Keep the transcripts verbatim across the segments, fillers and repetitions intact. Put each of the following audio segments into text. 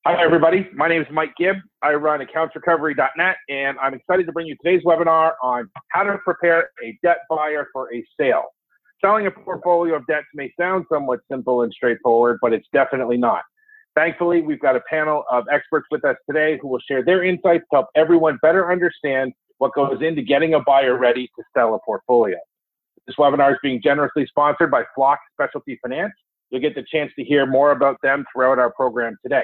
Hi, everybody. My name is Mike Gibb. I run accounts recovery dot net, and I'm excited to bring you today's webinar on how to prepare a debt buyer for a sale. Selling a portfolio of debts may sound somewhat simple and straightforward, but it's definitely not. Thankfully, we've got a panel of experts with us today who will share their insights to help everyone better understand what goes into getting a buyer ready to sell a portfolio. This webinar is being generously sponsored by Flock Specialty Finance. You'll get the chance to hear more about them throughout our program today.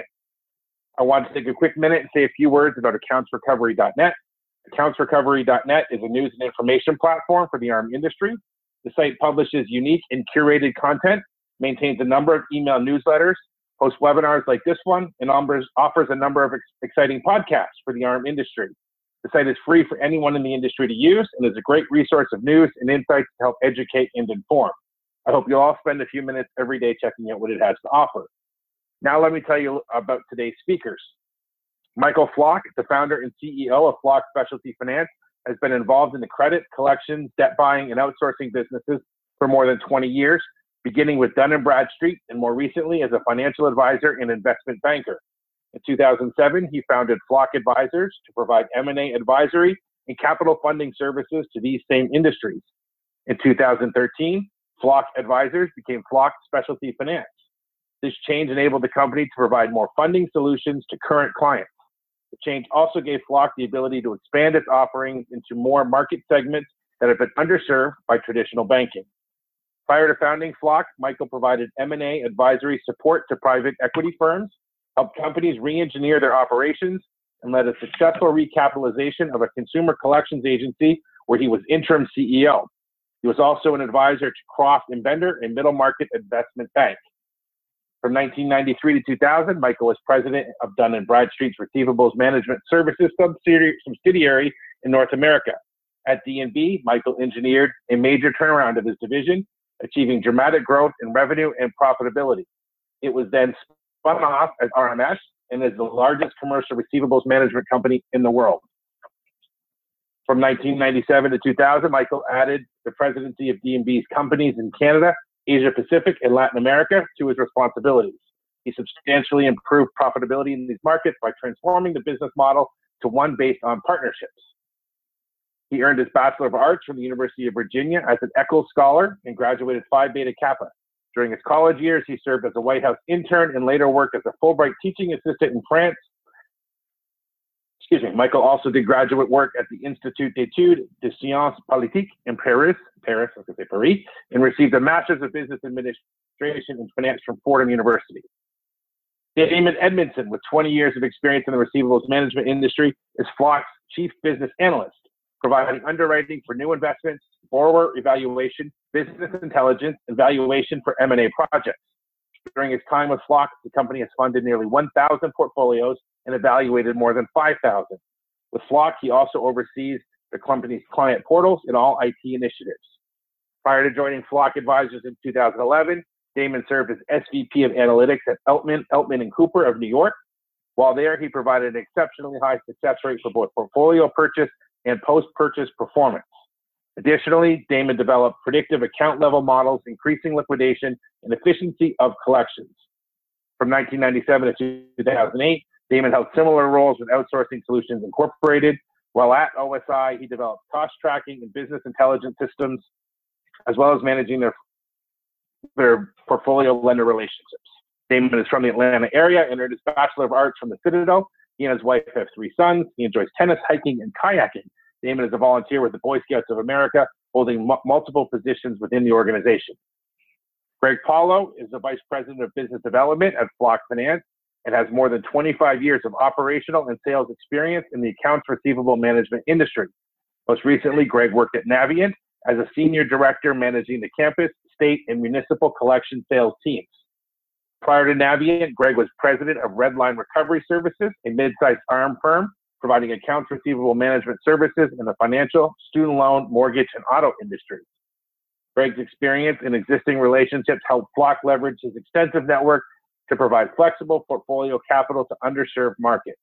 I want to take a quick minute and say a few words about accounts recovery dot net. accounts recovery dot net is a news and information platform for the A R M industry. The site publishes unique and curated content, maintains a number of email newsletters, hosts webinars like this one, and offers a number of ex exciting podcasts for the A R M industry. The site is free for anyone in the industry to use and is a great resource of news and insights to help educate and inform. I hope you'll all spend a few minutes every day checking out what it has to offer. Now let me tell you about today's speakers. Michael Flock, the founder and C E O of Flock Specialty Finance, has been involved in the credit, collections, debt buying, and outsourcing businesses for more than twenty years, beginning with Dun and Bradstreet and more recently as a financial advisor and investment banker. In two thousand seven, he founded Flock Advisors to provide M and A advisory and capital funding services to these same industries. In two thousand thirteen, Flock Advisors became Flock Specialty Finance. This change enabled the company to provide more funding solutions to current clients. The change also gave Flock the ability to expand its offerings into more market segments that have been underserved by traditional banking. Prior to founding Flock, Michael provided M and A advisory support to private equity firms, helped companies re-engineer their operations, and led a successful recapitalization of a consumer collections agency where he was interim C E O. He was also an advisor to Croft and Bender, a middle market investment bank. From nineteen ninety-three to two thousand, Michael was president of Dun and Bradstreet's Receivables Management Services subsidiary in North America. At D and B, Michael engineered a major turnaround of his division, achieving dramatic growth in revenue and profitability. It was then spun off as R M S and is the largest commercial receivables management company in the world. From nineteen ninety-seven to two thousand, Michael added the presidency of D and B's companies in Canada, Asia Pacific, and Latin America to his responsibilities. He substantially improved profitability in these markets by transforming the business model to one based on partnerships. He earned his Bachelor of Arts from the University of Virginia as an Eccles Scholar and graduated Phi Beta Kappa. During his college years, he served as a White House intern and later worked as a Fulbright teaching assistant in France. Excuse me. Michael also did graduate work at the Institut d'études de sciences politiques in Paris, Paris, I was going to say Paris, and received a Master's of Business Administration and Finance from Fordham University. Damon Edmondson, with twenty years of experience in the receivables management industry, is Flock's Chief Business Analyst, providing underwriting for new investments, borrower evaluation, business intelligence, and valuation for M and A projects. During his time with Flock, the company has funded nearly one thousand portfolios and evaluated more than five thousand. With Flock, he also oversees the company's client portals and all I T initiatives. Prior to joining Flock Advisors in two thousand eleven, Damon served as S V P of Analytics at Eltman, Eltman and Cooper of New York. While there, he provided an exceptionally high success rate for both portfolio purchase and post-purchase performance. Additionally, Damon developed predictive account-level models, increasing liquidation and efficiency of collections. From nineteen ninety-seven to two thousand eight, Damon held similar roles with Outsourcing Solutions Incorporated. While at O S I, he developed cost tracking and business intelligence systems, as well as managing their, their portfolio lender relationships. Damon is from the Atlanta area and earned his Bachelor of Arts from the Citadel. He and his wife have three sons. He enjoys tennis, hiking, and kayaking. Damon is a volunteer with the Boy Scouts of America, holding multiple positions within the organization. Greg Paulo is the Vice President of Business Development at Flock Finance and has more than twenty-five years of operational and sales experience in the accounts receivable management industry. Most recently, Greg worked at Navient as a Senior Director managing the campus, state, and municipal collection sales teams. Prior to Navient, Greg was President of Redline Recovery Services, a mid-sized A R M firm providing accounts receivable management services in the financial, student loan, mortgage, and auto industries. Greg's experience and existing relationships helped Flock leverage his extensive network to provide flexible portfolio capital to underserved markets.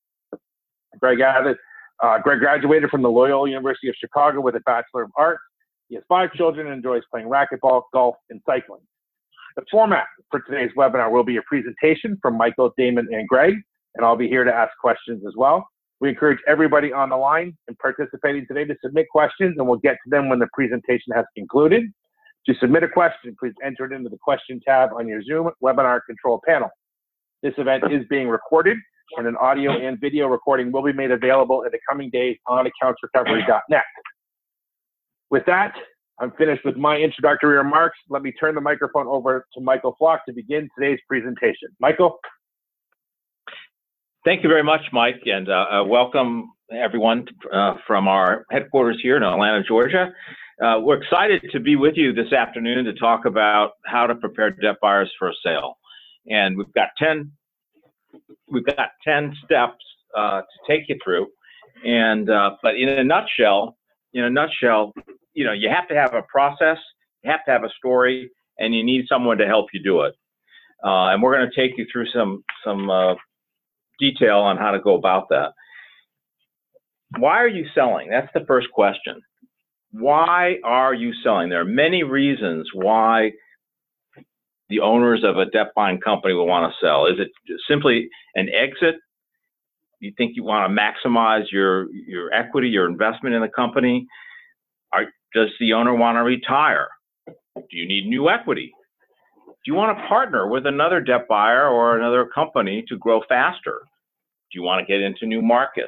Greg added, uh, Greg graduated from the Loyola University of Chicago with a Bachelor of Arts. He has five children and enjoys playing racquetball, golf, and cycling. The format for today's webinar will be a presentation from Michael, Damon, and Greg, and I'll be here to ask questions as well. We encourage everybody on the line and participating today to submit questions, and we'll get to them when the presentation has concluded. To submit a question, please enter it into the question tab on your Zoom webinar control panel. This event is being recorded, and an audio and video recording will be made available in the coming days on accounts recovery dot net. With that, I'm finished with my introductory remarks. Let me turn the microphone over to Michael Flock to begin today's presentation. Michael? Thank you very much, Mike, and uh, uh, welcome everyone uh, from our headquarters here in Atlanta, Georgia. Uh, we're excited to be with you this afternoon to talk about how to prepare debt buyers for a sale. And we've got ten, we've got ten steps uh, to take you through. And uh, but in a nutshell, in a nutshell, you know, you have to have a process, you have to have a story, and you need someone to help you do it. Uh, and we're going to take you through some some uh, detail on how to go about that. Why are you selling? That's the first question. Why are you selling? There are many reasons why the owners of a debt buying company will want to sell. Is it simply an exit? You think you want to maximize your, your equity, your investment in the company? Are, does the owner want to retire? Do you need new equity? Do you want to partner with another debt buyer or another company to grow faster? Do you want to get into new markets?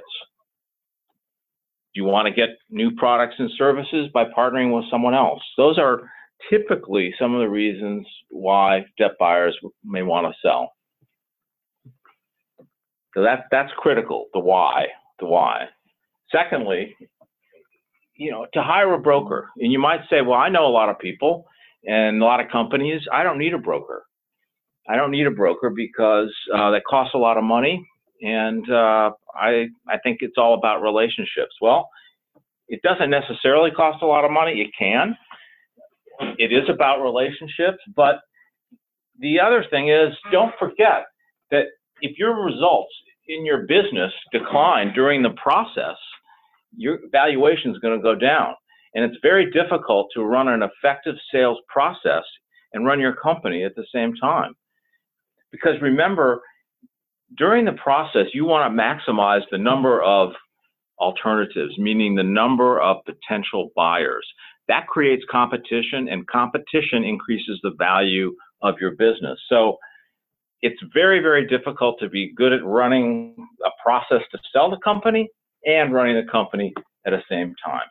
Do you want to get new products and services by partnering with someone else? Those are typically some of the reasons why debt buyers may want to sell. So that's, that's critical, the why, the why. Secondly, you know, to hire a broker. And you might say, well, I know a lot of people and a lot of companies. I don't need a broker. I don't need a broker because uh, that costs a lot of money. And uh, I, I think it's all about relationships. Well, it doesn't necessarily cost a lot of money. It can. It is about relationships. But the other thing is, don't forget that if your results in your business decline during the process, your valuation is going to go down. And it's very difficult to run an effective sales process and run your company at the same time. Because remember, during the process, you want to maximize the number of alternatives, meaning the number of potential buyers. That creates competition, and competition increases the value of your business. So it's very, very difficult to be good at running a process to sell the company and running the company at the same time.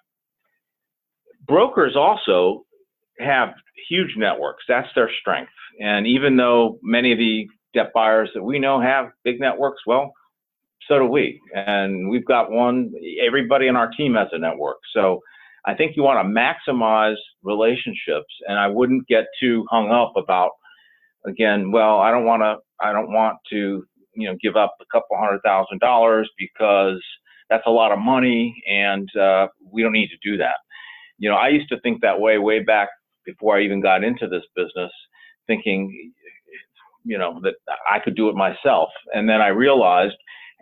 Brokers also have huge networks. That's their strength. And even though many of the debt buyers that we know have big networks, well, so do we. And we've got one, everybody in our team has a network. So I think you want to maximize relationships, and I wouldn't get too hung up about, again, well, I don't want to, I don't want to, you know, give up a couple hundred thousand dollars because that's a lot of money, and uh, we don't need to do that. You know, I used to think that way way back before I even got into this business, thinking, you know, that I could do it myself. And then I realized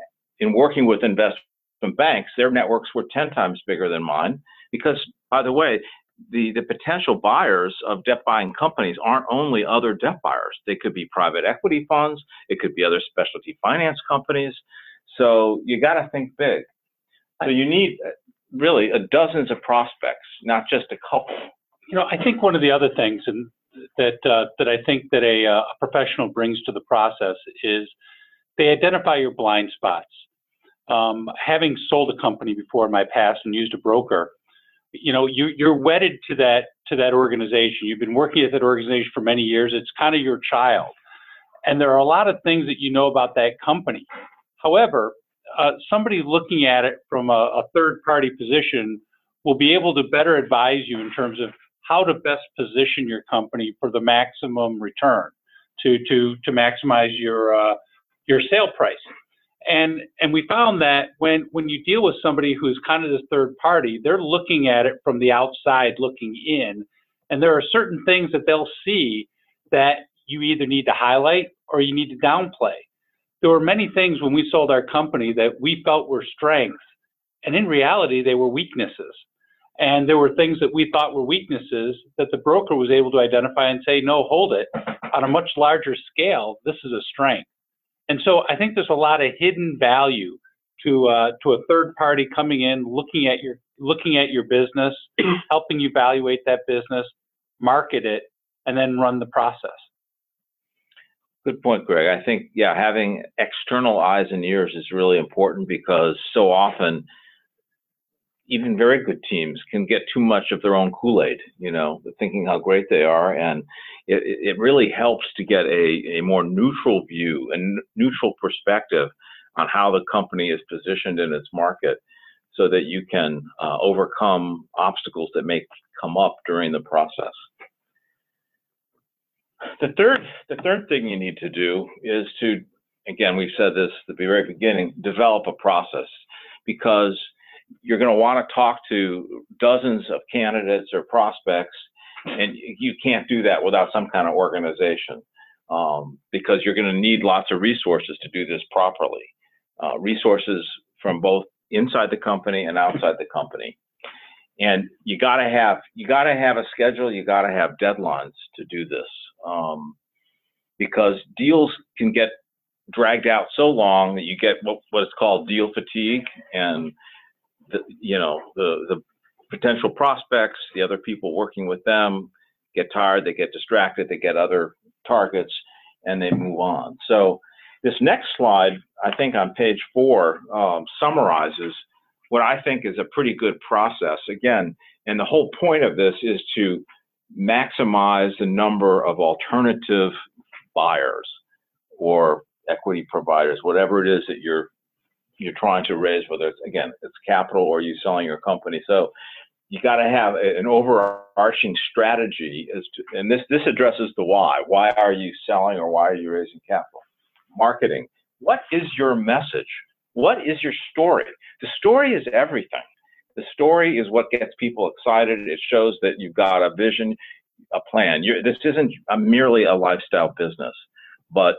in working with investment banks, their networks were ten times bigger than mine because, by the way, the, the potential buyers of debt buying companies aren't only other debt buyers. They could be private equity funds. It could be other specialty finance companies. So you got to think big. So you need really a dozens of prospects, not just a couple. You know, I think one of the other things and that uh, that I think that a, uh, a professional brings to the process is they identify your blind spots. Um, having sold a company before in my past and used a broker, you know, you, you're wedded to that to that organization. You've been working at that organization for many years. It's kind of your child, and there are a lot of things that you know about that company. However, uh, somebody looking at it from a, a third-party position will be able to better advise you in terms of how to best position your company for the maximum return, to to to maximize your uh, your sale price. And and we found that when when you deal with somebody who's kind of this third party, they're looking at it from the outside, looking in, and there are certain things that they'll see that you either need to highlight or you need to downplay. There were many things when we sold our company that we felt were strengths, and in reality, they were weaknesses. And there were things that we thought were weaknesses that the broker was able to identify and say, no, hold it. On a much larger scale, this is a strength. And so I think there's a lot of hidden value to uh, to a third party coming in, looking at your looking at your business, helping you evaluate that business, market it, and then run the process. Good point, Greg. I think, yeah, having external eyes and ears is really important, because so often even very good teams can get too much of their own Kool-Aid, you know, thinking how great they are. And it, it really helps to get a, a more neutral view and neutral perspective on how the company is positioned in its market, so that you can uh, overcome obstacles that may come up during the process. The third, the third thing you need to do is to, again, we've said this at the very beginning, develop a process, because you're going to want to talk to dozens of candidates or prospects, and you can't do that without some kind of organization, um, because you're going to need lots of resources to do this properly. Uh, resources from both inside the company and outside the company. And you got to have, you got to have a schedule, you got to have deadlines to do this, um, because deals can get dragged out so long that you get what, what is called deal fatigue, and the, you know, the, the potential prospects, the other people working with them get tired, they get distracted, they get other targets, and they move on. So this next slide, I think on page four, um, summarizes what I think is a pretty good process. Again, and the whole point of this is to maximize the number of alternative buyers or equity providers, whatever it is that you're you're trying to raise, whether it's, again, it's capital or you selling your company. So you got to have a, an overarching strategy as to, and this this addresses the why. Why are you selling, or why are you raising capital? Marketing. What is your message? What is your story? The story is everything. The story is what gets people excited. It shows that you've got a vision, a plan. You're, this isn't a, merely a lifestyle business, but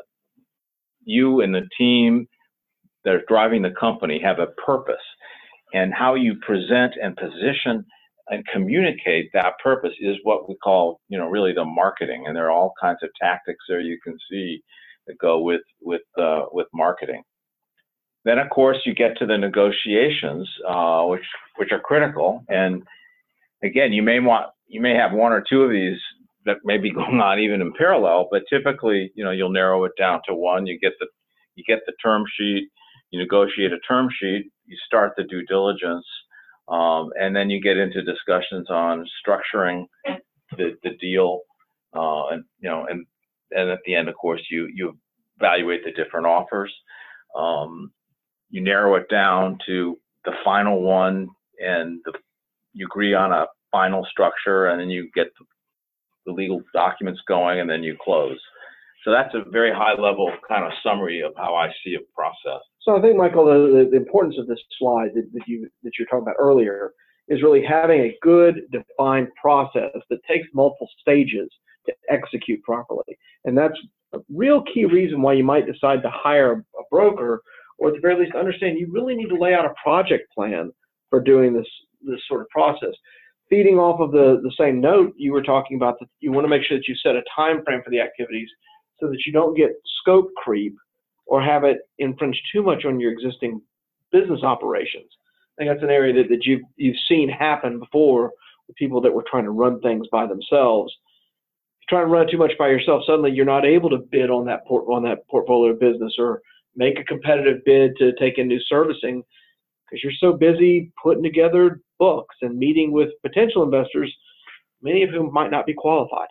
you and the team that are driving the company have a purpose, and how you present and position and communicate that purpose is what we call, you know, really the marketing. And there are all kinds of tactics there you can see that go with with uh, with marketing. Then, of course, you get to the negotiations, uh, which which are critical. And again, you may want you may have one or two of these that may be going on even in parallel, but typically, you know, you'll narrow it down to one. You get the you get the term sheet, you negotiate a term sheet, you start the due diligence, um, and then you get into discussions on structuring the the deal, uh, and you know, and and at the end, of course, you you evaluate the different offers. Um, you narrow it down to the final one, and the, you agree on a final structure, and then you get the, the legal documents going, and then you close. So that's a very high level kind of summary of how I see a process. So I think, Michael, the, the importance of this slide that, that you that you're talking about earlier is really having a good defined process that takes multiple stages to execute properly. And that's a real key reason why you might decide to hire a broker, or at the very least understand you really need to lay out a project plan for doing this this sort of process. Feeding off of the, the same note you were talking about, that you want to make sure that you set a time frame for the activities so that you don't get scope creep or have it infringe too much on your existing business operations. I think that's an area that, that you've, you've seen happen before with people that were trying to run things by themselves. If you try to run it too much by yourself, suddenly you're not able to bid on that port, on that portfolio business or make a competitive bid to take in new servicing, because you're so busy putting together books and meeting with potential investors, many of whom might not be qualified.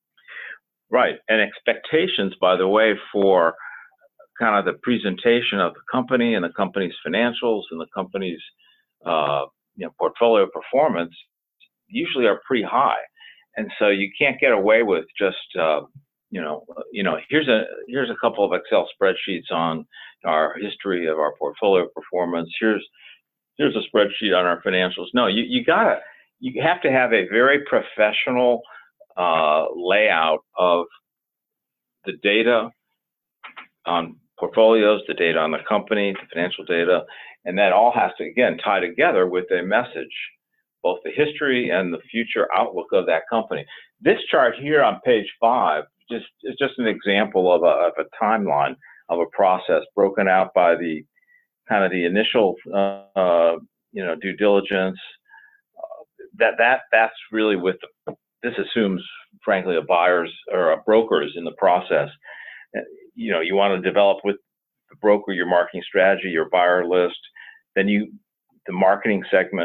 Right, and expectations, by the way, for kind of the presentation of the company and the company's financials and the company's uh, you know, portfolio performance usually are pretty high, and so you can't get away with just uh, you know, you know, here's a here's a couple of Excel spreadsheets on our history of our portfolio performance. Here's here's a spreadsheet on our financials. No, you you gotta you have to have a very professional uh, layout of the data on portfolios, the data on the company, the financial data, and that all has to again tie together with a message both the history and the future outlook of that company. This chart here on page five just is just an example of a, of a timeline of a process broken out by the kind of the initial, uh, uh, you know, due diligence. Uh, that that that's really with the, this assumes, frankly, a buyer's or a broker's in the process. You know, you want to develop with the broker your marketing strategy, your buyer list. Then you, the marketing segment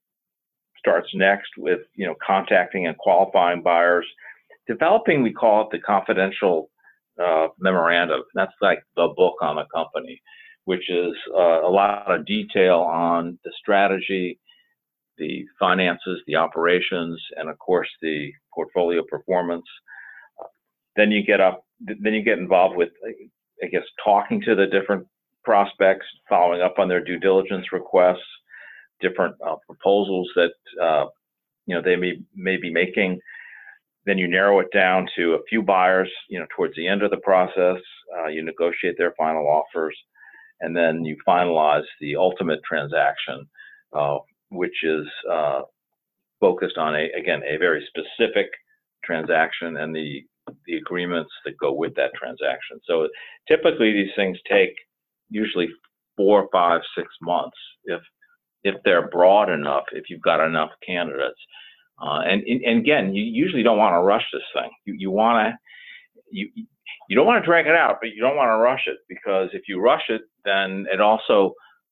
starts next with, you know, contacting and qualifying buyers. Developing, we call it the confidential uh, memorandum. That's like the book on the company, which is uh, a lot of detail on the strategy, the finances, the operations, and of course the portfolio performance. Uh, then you get up, then you get involved with, I guess, talking to the different prospects, following up on their due diligence requests, different uh, proposals that uh, you know they may may be making. Then you narrow it down to a few buyers, you know, towards the end of the process. Uh, you negotiate their final offers, and then you finalize the ultimate transaction, uh, which is uh, focused on a again a very specific transaction and the the agreements that go with that transaction. So typically these things take usually four, five, six months if if they're broad enough, if you've got enough candidates. Uh, and, and again, you usually don't want to rush this thing. You, you want to, you, you don't want to drag it out, but you don't want to rush it, because if you rush it, then it also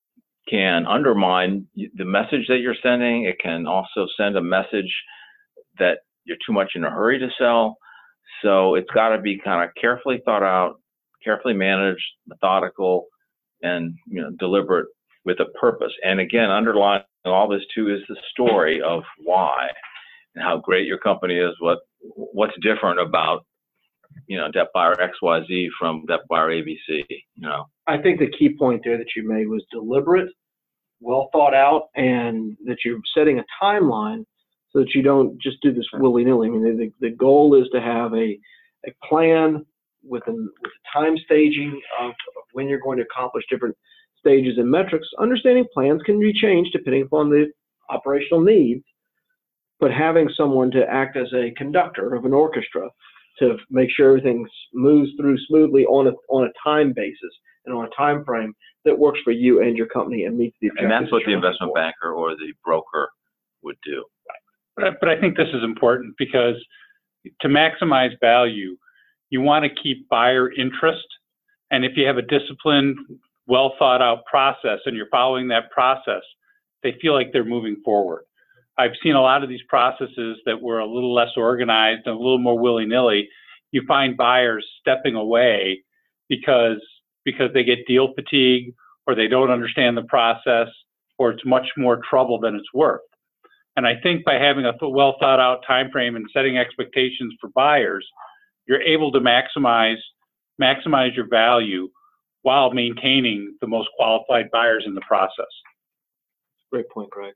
can undermine the message that you're sending. It can also send a message that you're too much in a hurry to sell. So it's got to be kind of carefully thought out, carefully managed, methodical, and, you know, deliberate with a purpose. And again, underlying all this too is the story of why and how great your company is, what what's different about, you know, debt buyer X Y Z from debt buyer A B C, you know. I think the key point there that you made was deliberate, well thought out, and that you're setting a timeline so that you don't just do this willy-nilly. I mean, the, the goal is to have a, a plan with, an, with a time staging of, of when you're going to accomplish different stages and metrics. Understanding plans can be changed depending upon the operational needs, but having someone to act as a conductor of an orchestra to make sure everything moves through smoothly on a on a time basis and on a time frame that works for you and your company and meets the objectives. And that's what the investment banker or the broker would do. But, but I think this is important, because to maximize value, you want to keep buyer interest. And if you have a disciplined, well thought out process and you're following that process, they feel like they're moving forward. I've seen a lot of these processes that were a little less organized and a little more willy-nilly. You find buyers stepping away because because they get deal fatigue, or they don't understand the process, or it's much more trouble than it's worth. And I think by having a well thought out time frame and setting expectations for buyers, you're able to maximize maximize your value while maintaining the most qualified buyers in the process. Great point, Greg.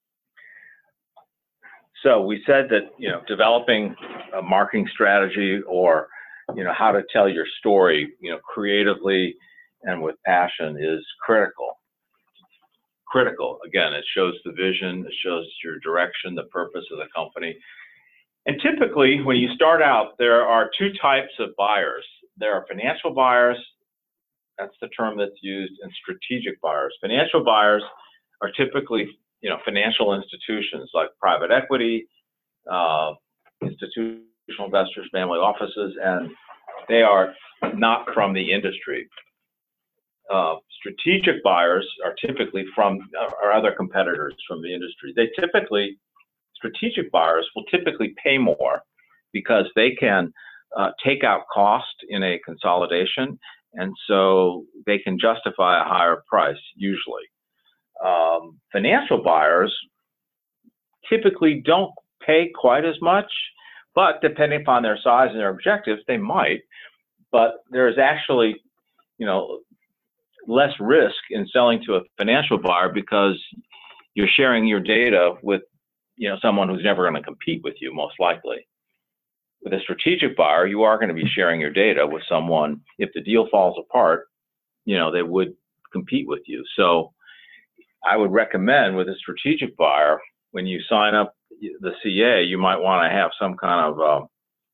So we said that, you know, developing a marketing strategy, or, you know, how to tell your story, you know, creatively and with passion is critical. Critical. Again, it shows the vision, it shows your direction, the purpose of the company. And typically, when you start out, there are two types of buyers. There are financial buyers, that's the term that's used, and strategic buyers. Financial buyers are typically, you know, financial institutions like private equity, uh, institutional investors, family offices, and they are not from the industry. Uh, strategic buyers are typically from, or other competitors from the industry. They typically, strategic buyers will typically pay more because they can uh, take out cost in a consolidation, and so they can justify a higher price usually. Um, financial buyers typically don't pay quite as much, but depending upon their size and their objectives, they might. But there is actually, you know, less risk in selling to a financial buyer because you're sharing your data with, you know, someone who's never going to compete with you, most likely. With a strategic buyer, you are going to be sharing your data with someone. If the deal falls apart, you know, they would compete with you. So I would recommend with a strategic buyer when you sign up the C A, you might want to have some kind of uh,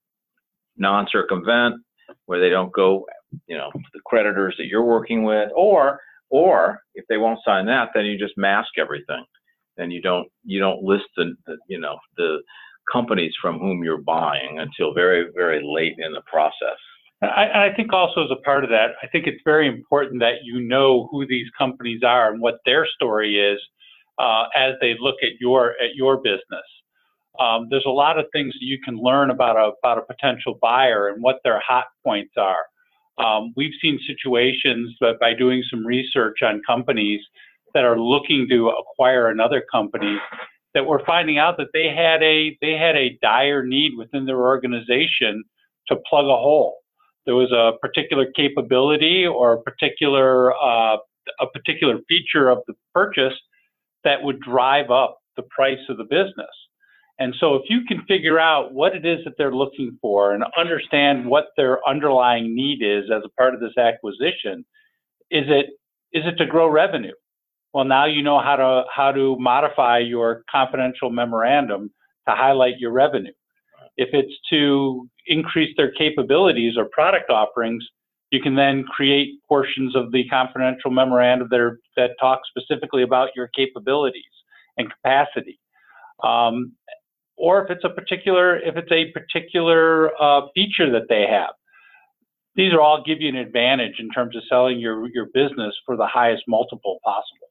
non-circumvent where they don't go, you know, to the creditors that you're working with, or or if they won't sign that, then you just mask everything, and you don't you don't list the, the you know the companies from whom you're buying until very very late in the process. I, I think also as a part of that, I think it's very important that you know who these companies are and what their story is uh, as they look at your at your business. Um, there's a lot of things that you can learn about a about a potential buyer and what their hot points are. Um, we've seen situations that by doing some research on companies that are looking to acquire another company, that we're finding out that they had a they had a dire need within their organization to plug a hole. There was a particular capability or a particular uh, a particular feature of the purchase that would drive up the price of the business. And so if you can figure out what it is that they're looking for and understand what their underlying need is as a part of this acquisition, is it is it to grow revenue? Well, now you know how to how to modify your confidential memorandum to highlight your revenue. If it's to increase their capabilities or product offerings, you can then create portions of the confidential memorandum that are, that talk specifically about your capabilities and capacity. Um, or if it's a particular if it's a particular uh, feature that they have. These are all give you an advantage in terms of selling your, your business for the highest multiple possible.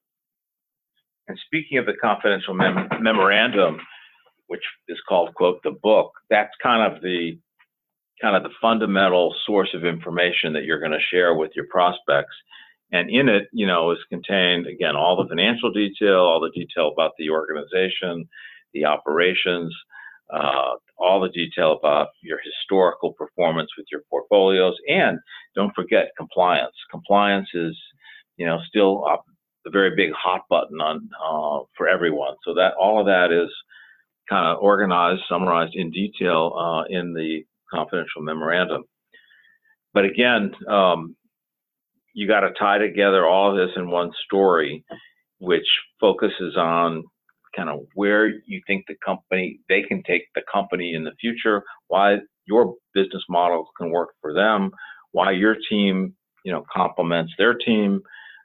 And speaking of the confidential mem memorandum, which is called, quote, the book, that's kind of the kind of the fundamental source of information that you're going to share with your prospects. And in it, you know, is contained, again, all the financial detail, all the detail about the organization, the operations, uh, all the detail about your historical performance with your portfolios, and don't forget compliance. Compliance is, you know, still a very big hot button on uh, for everyone. So that all of that is kind of organized, summarized in detail uh, in the confidential memorandum. But again, um, you got to tie together all of this in one story, which focuses on kind of where you think the company, they can take the company in the future, why your business model can work for them, why your team, you know, complements their team,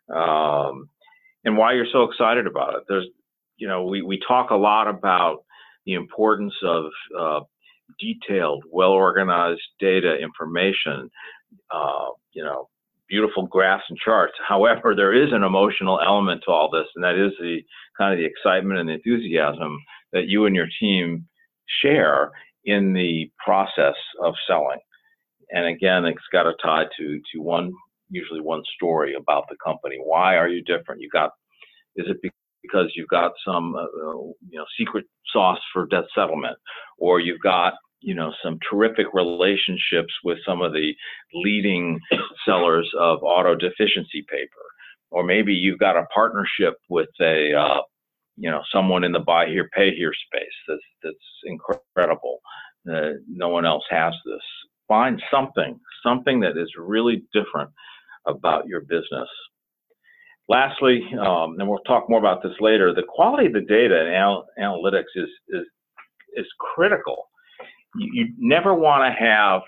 um, and why you're so excited about it. There's, you know, we, we talk a lot about the importance of uh, detailed, well-organized data information, uh, you know, beautiful graphs and charts. However, there is an emotional element to all this, and that is the kind of the excitement and enthusiasm that you and your team share in the process of selling. And again, it's got to tie to to one, usually one story about the company. Why are you different? You got, is it because you've got some uh, you know secret sauce for debt settlement, or you've got you know, some terrific relationships with some of the leading sellers of auto deficiency paper, or maybe you've got a partnership with a, uh, you know, someone in the buy here, pay here space that's, that's incredible. Uh, no one else has this. Find something, something that is really different about your business. Lastly, um, and we'll talk more about this later, the quality of the data and anal analytics is, is, is critical. You never want to have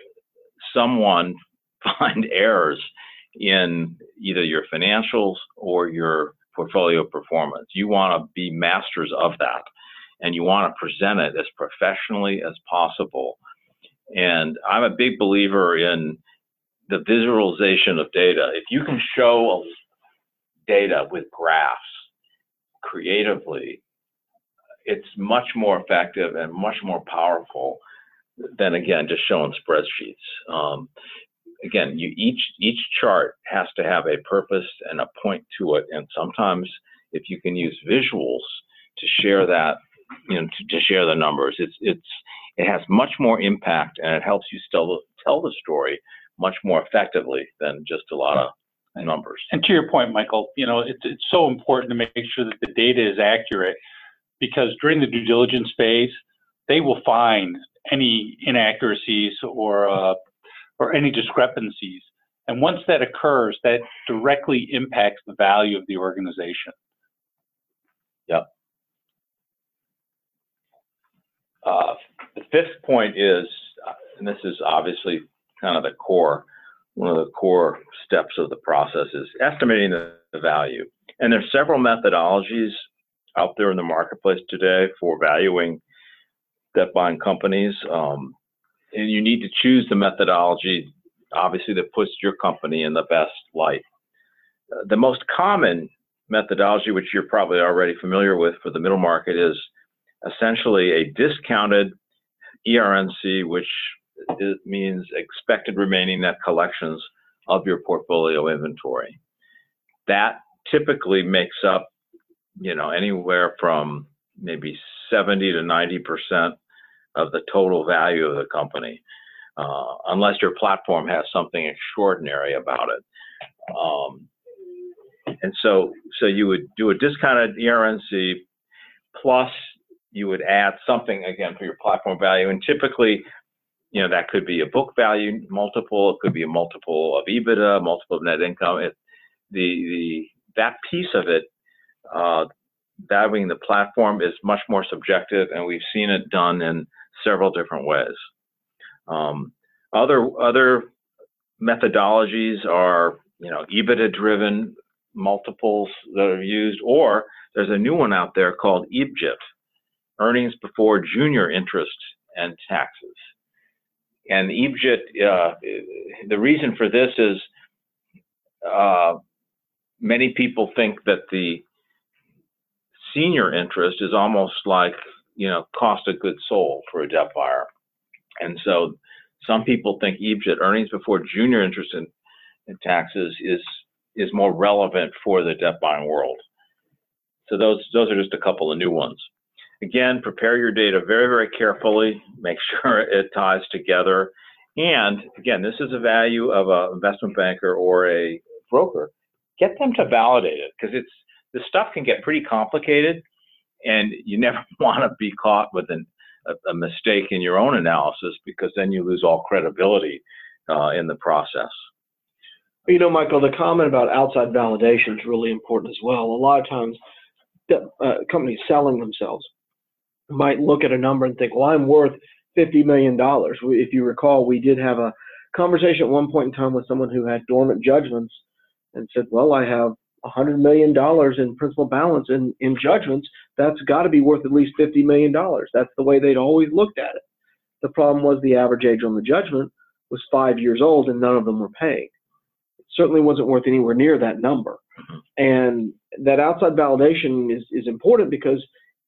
someone find errors in either your financials or your portfolio performance. You want to be masters of that, and you want to present it as professionally as possible. And I'm a big believer in the visualization of data. If you can show data with graphs creatively, it's much more effective and much more powerful than, again, just showing spreadsheets. Um, again, you, each each chart has to have a purpose and a point to it, and sometimes if you can use visuals to share that, you know, to, to share the numbers, it's it's it has much more impact, and it helps you still tell the story much more effectively than just a lot of numbers. And to your point, Michael, you know, it's it's so important to make sure that the data is accurate, because during the due diligence phase, they will find any inaccuracies or uh, or any discrepancies. And once that occurs, that directly impacts the value of the organization. Yep. Uh, the fifth point is, and this is obviously kind of the core, one of the core steps of the process, is estimating the, the value. And there's several methodologies out there in the marketplace today for valuing debt buying companies. Um, and you need to choose the methodology, obviously, that puts your company in the best light. Uh, the most common methodology, which you're probably already familiar with for the middle market, is essentially a discounted E R N C, which it means expected remaining net collections of your portfolio inventory. That typically makes up, you know, anywhere from maybe seventy to ninety percent of the total value of the company, uh, unless your platform has something extraordinary about it. Um, and so, so you would do a discounted E R N C, plus you would add something again for your platform value, and typically, you know, that could be a book value multiple, it could be a multiple of EBITDA, multiple of net income. It, the the that piece of it, uh, valuing the platform, is much more subjective, and we've seen it done in several different ways. Um, other other methodologies are, you know, EBITDA-driven multiples that are used, or there's a new one out there called E B J I T, earnings before junior interest and taxes. And E B J I T, uh, the reason for this is uh, many people think that the senior interest is almost like, you know, cost of goods sold for a debt buyer. And so some people think E B J I T, earnings before junior interest and, and taxes, is is more relevant for the debt buying world. So those those are just a couple of new ones. Again, prepare your data very, very carefully. Make sure it ties together. And again, this is a value of an investment banker or a broker. Get them to validate it, because it's the stuff can get pretty complicated, and you never want to be caught with an, a, a mistake in your own analysis, because then you lose all credibility uh, in the process. You know, Michael, the comment about outside validation is really important as well. A lot of times, uh, companies selling themselves might look at a number and think, well, I'm worth fifty million dollars. If you recall, we did have a conversation at one point in time with someone who had dormant judgments and said, well, I have one hundred million dollars in principal balance in, in judgments. That's got to be worth at least fifty million dollars. That's the way they'd always looked at it. The problem was the average age on the judgment was five years old, and none of them were paying. It certainly wasn't worth anywhere near that number. And that outside validation is, is important, because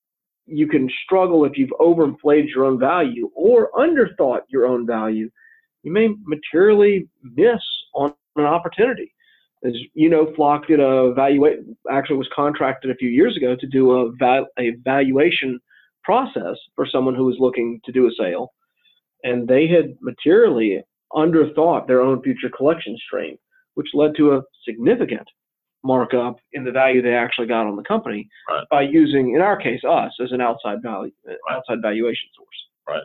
you can struggle if you've overinflated your own value or underthought your own value. You may materially miss on an opportunity. As you know, Flock did a valuate, actually was contracted a few years ago to do a, val, a valuation process for someone who was looking to do a sale. And they had materially underthought their own future collection stream, which led to a significant markup in the value they actually got on the company, right, by using, in our case, us as an outside value, right. outside valuation source. Right.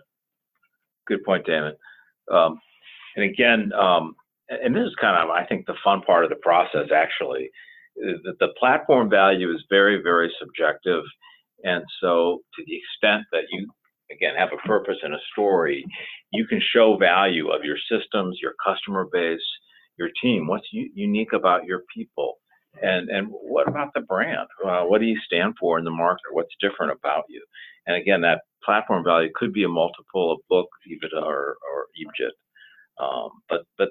Good point, Damon. Um, and again, um, and this is kind of, I think, the fun part of the process, actually, is that the platform value is very, very subjective. And so to the extent that you, again, have a purpose and a story, you can show value of your systems, your customer base, your team. What's u- unique about your people? And and what about the brand? Uh, what do you stand for in the market? What's different about you? And again, that platform value could be a multiple of book, EBITDA, or, or E B J I T. Um, but but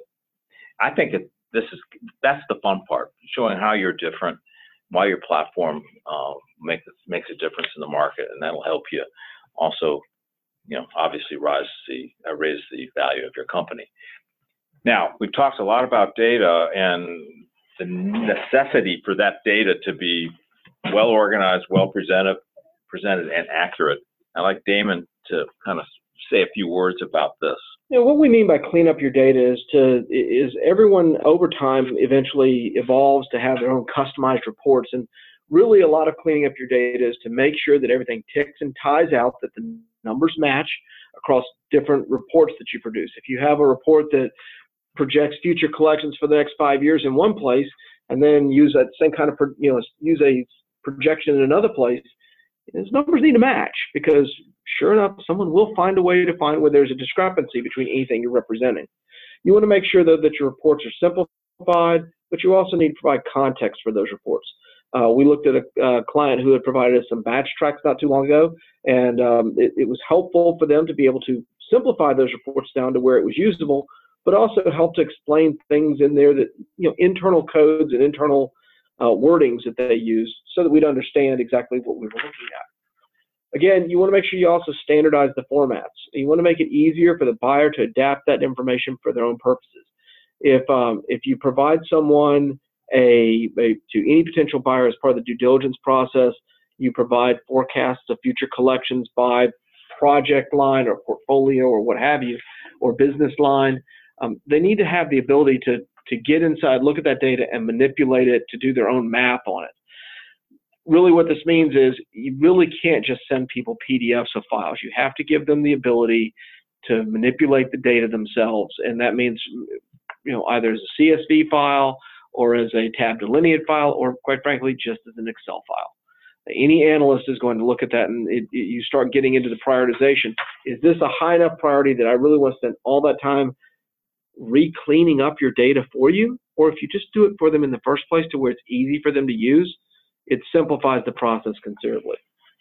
I think it, this is that's the fun part, showing how you're different, why your platform uh, makes makes a difference in the market, and that'll help you also, you know, obviously rise the uh, raise the value of your company. Now, we've talked a lot about data and the necessity for that data to be well organized, well presented, presented, and accurate. I'd like Damon to kind of say a few words about this. You know, what we mean by clean up your data is to is everyone over time eventually evolves to have their own customized reports, and really a lot of cleaning up your data is to make sure that everything ticks and ties out, that the numbers match across different reports that you produce. If you have a report that projects future collections for the next five years in one place, and then use that same kind of, you know, use a projection in another place, those numbers need to match, because sure enough, someone will find a way to find where there's a discrepancy between anything you're representing. You want to make sure, though, that your reports are simplified, but you also need to provide context for those reports. Uh, we looked at a uh, client who had provided us some batch tracks not too long ago, and um, it, it was helpful for them to be able to simplify those reports down to where it was usable, but also help to explain things in there that, you know, internal codes and internal uh, wordings that they use so that we'd understand exactly what we were looking at. Again, you want to make sure you also standardize the formats. You want to make it easier for the buyer to adapt that information for their own purposes. If um, if you provide someone a, a to any potential buyer as part of the due diligence process, you provide forecasts of future collections by project line or portfolio or what have you, or business line. Um, they need to have the ability to to get inside, look at that data, and manipulate it to do their own math on it. Really what this means is you really can't just send people P D Fs of files. You have to give them the ability to manipulate the data themselves, and that means, you know, either as a C S V file or as a tab delineate file, or quite frankly, just as an Excel file. Any analyst is going to look at that, and it, it, you start getting into the prioritization. Is this a high enough priority that I really want to spend all that time re-cleaning up your data for you? Or if you just do it for them in the first place to where it's easy for them to use, it simplifies the process considerably.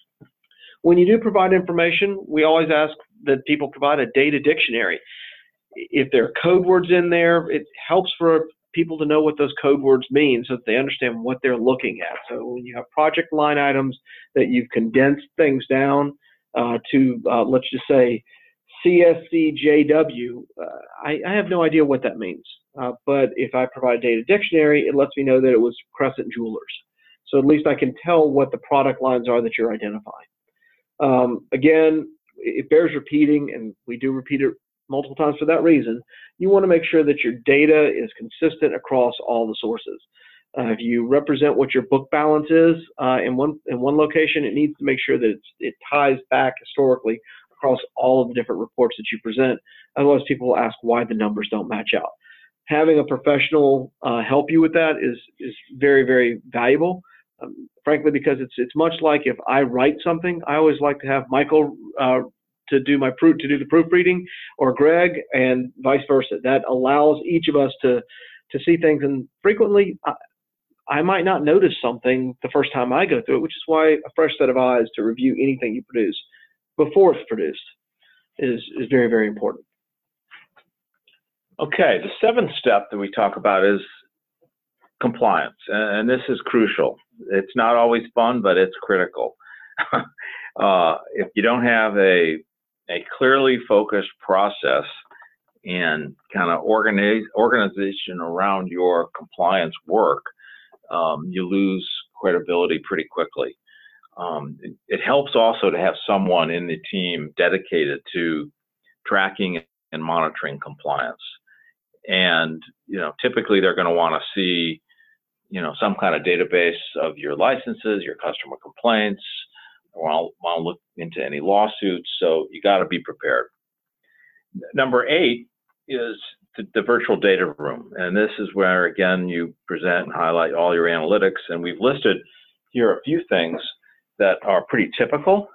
When you do provide information, we always ask that people provide a data dictionary. If there are code words in there, it helps for people to know what those code words mean so that they understand what they're looking at. So when you have project line items that you've condensed things down uh, to, uh, let's just say, C S C J W, uh, I, I have no idea what that means. Uh, but if I provide a data dictionary, it lets me know that it was Crescent Jewelers. So at least I can tell what the product lines are that you're identifying. Um, again, it bears repeating, and we do repeat it multiple times for that reason. You want to make sure that your data is consistent across all the sources. Uh, if you represent what your book balance is uh, in one in one location, it needs to make sure that it's, it ties back historically across all of the different reports that you present. Otherwise, people will ask why the numbers don't match out. Having a professional uh, help you with that is is very, very valuable. Um, frankly, because it's it's much like if I write something, I always like to have Michael uh, to do my proof to do the proofreading, or Greg, and vice versa. That allows each of us to to see things, and frequently I, I might not notice something the first time I go through it, which is why a fresh set of eyes to review anything you produce before it's produced is is very, very important. Okay, the seventh step that we talk about is compliance, and this is crucial. It's not always fun, but it's critical. uh, if you don't have a a clearly focused process and kind of organize, organization around your compliance work, um, you lose credibility pretty quickly. Um, it, it helps also to have someone in the team dedicated to tracking and monitoring compliance. And, you know, typically they're going to want to see, you know, some kind of database of your licenses, your customer complaints, or want to look into any lawsuits. So you got to be prepared. Number eight is the, the virtual data room. And this is where, again, you present and highlight all your analytics. And we've listed here a few things that are pretty typical.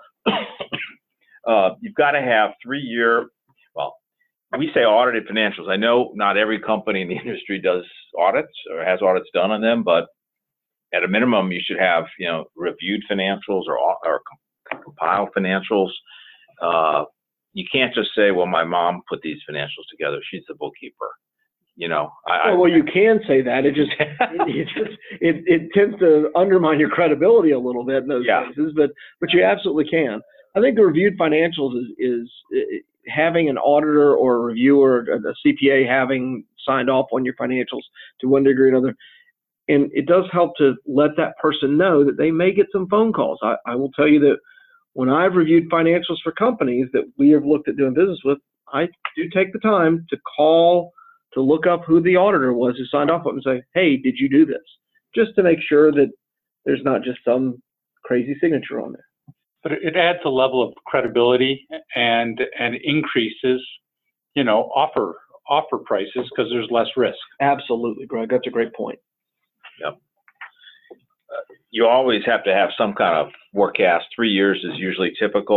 uh, you've got to have three-year, well, we say audited financials. I know not every company in the industry does audits or has audits done on them, but at a minimum, you should have, you know, reviewed financials or, or compiled financials. Uh, you can't just say, well, my mom put these financials together. She's the bookkeeper. You know, I, well, well, you can say that. It just, it, just it, it tends to undermine your credibility a little bit in those yeah. cases, but but you absolutely can. I think the reviewed financials is is having an auditor or a reviewer, a C P A having signed off on your financials to one degree or another. And it does help to let that person know that they may get some phone calls. I, I will tell you that when I've reviewed financials for companies that we have looked at doing business with, I do take the time to call, to look up who the auditor was who signed off on it and say, hey, did you do this? Just to make sure that there's not just some crazy signature on there. But it adds a level of credibility and and increases, you know, offer offer prices because there's less risk. Absolutely, Greg. That's a great point. Yep. Uh, you always have to have some kind of forecast. Three years is usually typical.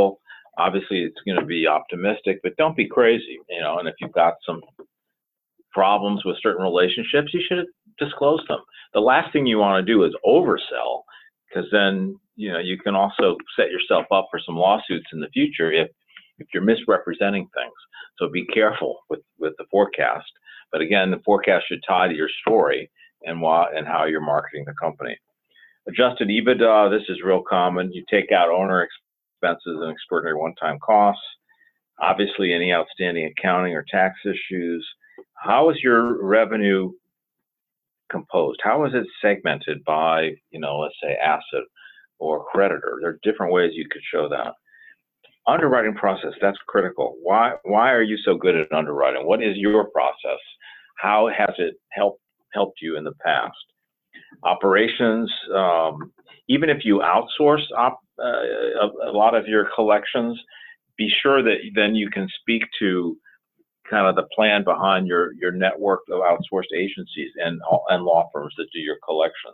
Obviously, it's going to be optimistic, but don't be crazy, you know. And if you've got some problems with certain relationships, you should disclose them. The last thing you want to do is oversell, because then, you know, you can also set yourself up for some lawsuits in the future if if you're misrepresenting things. So be careful with with the forecast. But again, the forecast should tie to your story and why and how you're marketing the company. Adjusted EBITDA, this is real common. You take out owner expenses and extraordinary one-time costs. Obviously, any outstanding accounting or tax issues. How is your revenue composed? How is it segmented by, you know, let's say asset or creditor? There are different ways you could show that. Underwriting process, that's critical. Why why are you so good at underwriting? What is your process? How has it helped helped you in the past? Operations, um, even if you outsource op, uh, a, a lot of your collections, be sure that then you can speak to kind of the plan behind your your network of outsourced agencies and and law firms that do your collections.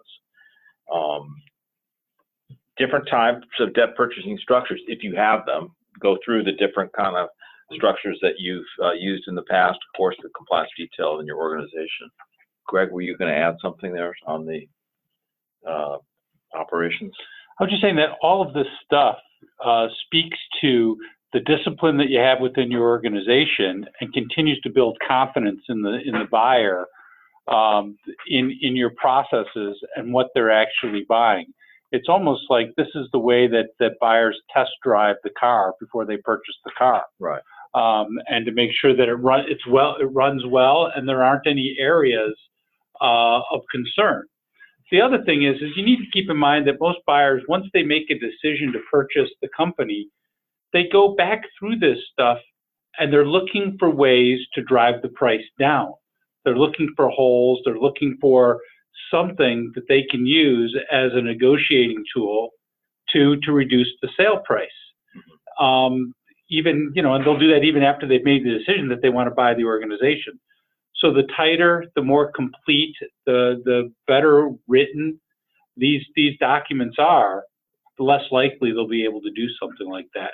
Um, different types of debt purchasing structures, if you have them. Go through the different kind of structures that you've uh, used in the past, of course, the compliance detail in your organization. Greg, were you going to add something there on the uh, operations? I was just saying that all of this stuff uh, speaks to the discipline that you have within your organization and continues to build confidence in the in the buyer um, in in your processes and what they're actually buying. It's almost like this is the way that, that buyers test drive the car before they purchase the car. Right. Um, and to make sure that it run, it's well, it runs well, and there aren't any areas uh, of concern. The other thing is, is you need to keep in mind that most buyers, once they make a decision to purchase the company, they go back through this stuff and they're looking for ways to drive the price down. They're looking for holes. They're looking for something that they can use as a negotiating tool to to reduce the sale price. Um, even, you know, and they'll do that even after they've made the decision that they want to buy the organization. So the tighter, the more complete, the the better written these these documents are, the less likely they'll be able to do something like that.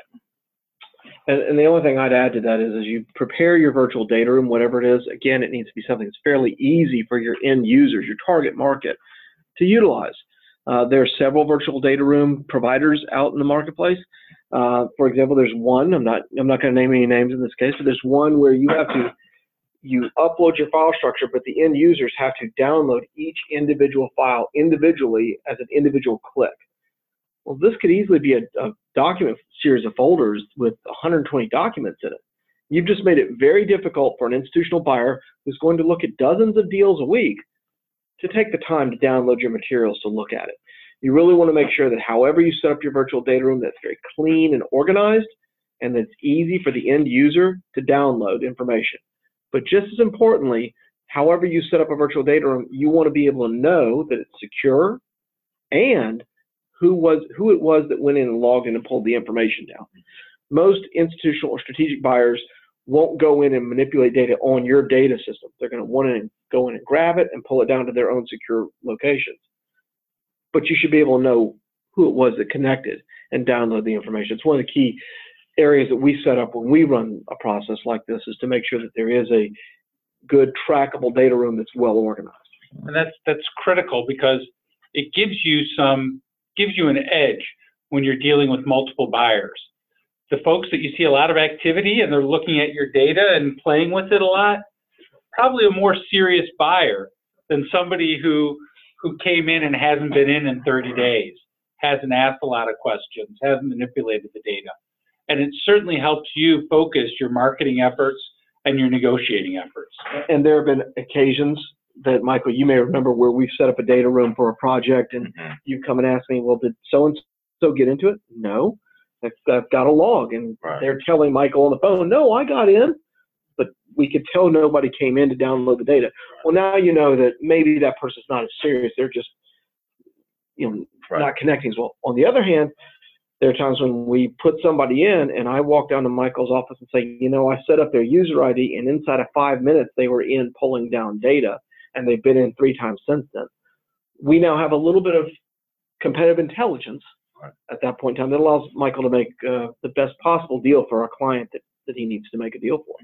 And, and the only thing I'd add to that is, as you prepare your virtual data room, whatever it is, again, it needs to be something that's fairly easy for your end users, your target market, to utilize. Uh, there are several virtual data room providers out in the marketplace. Uh, for example, there's one. I'm not. I'm not going to name any names in this case, but there's one where you have to you upload your file structure, but the end users have to download each individual file individually as an individual click. Well, this could easily be a, a document series of folders with one hundred twenty documents in it. You've just made it very difficult for an institutional buyer who's going to look at dozens of deals a week to take the time to download your materials to look at it. You really want to make sure that however you set up your virtual data room, that's very clean and organized, and that's easy for the end user to download information. But just as importantly, however you set up a virtual data room, you want to be able to know that it's secure and who was who it was that went in and logged in and pulled the information down. Most institutional or strategic buyers won't go in and manipulate data on your data system. They're going to want to go in and grab it and pull it down to their own secure locations. But you should be able to know who it was that connected and download the information. It's one of the key areas that we set up when we run a process like this, is to make sure that there is a good trackable data room that's well organized. And that's that's critical, because it gives you some gives you an edge when you're dealing with multiple buyers. The folks that you see a lot of activity and they're looking at your data and playing with it a lot, probably a more serious buyer than somebody who who came in and hasn't been in in thirty days, hasn't asked a lot of questions, hasn't manipulated the data. And it certainly helps you focus your marketing efforts and your negotiating efforts. And there have been occasions that, Michael, you may remember, where we've set up a data room for a project and mm-hmm. you come and ask me, well, did so-and-so get into it? No, I've, I've got a log. And right. they're telling Michael on the phone, no, I got in. But we could tell nobody came in to download the data. Well, now you know that maybe that person's not as serious. They're just, you know, right. not connecting as well. On the other hand, there are times when we put somebody in and I walk down to Michael's office and say, you know, I set up their user I D, and inside of five minutes they were in pulling down data, and they've been in three times since then. We now have a little bit of competitive intelligence Right. at that point in time. That allows Michael to make uh, the best possible deal for our client that, that he needs to make a deal for.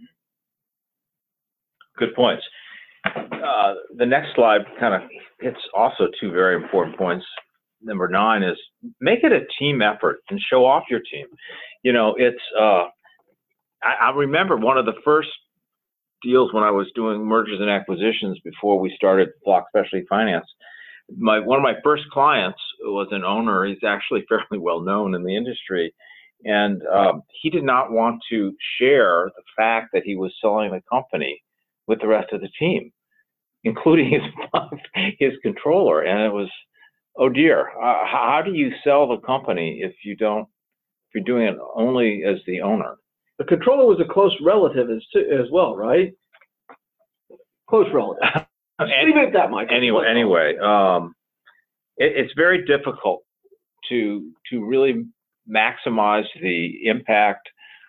Good points. Uh, the next slide kind of hits also two very important points. Number nine is make it a team effort and show off your team. You know, it's, uh, I, I remember one of the first deals when I was doing mergers and acquisitions before we started Flock Specialty Finance. My, one of my first clients was an owner. He's actually fairly well known in the industry. And um, he did not want to share the fact that he was selling the company with the rest of the team, including his his controller. And it was, oh dear, uh, how do you sell the company if you don't, if you're doing it only as the owner? The controller was a close relative as, to, as well, right? Close relative. Leave it at that, Mike. Anyway, anyway, um, it, it's very difficult to to really maximize the impact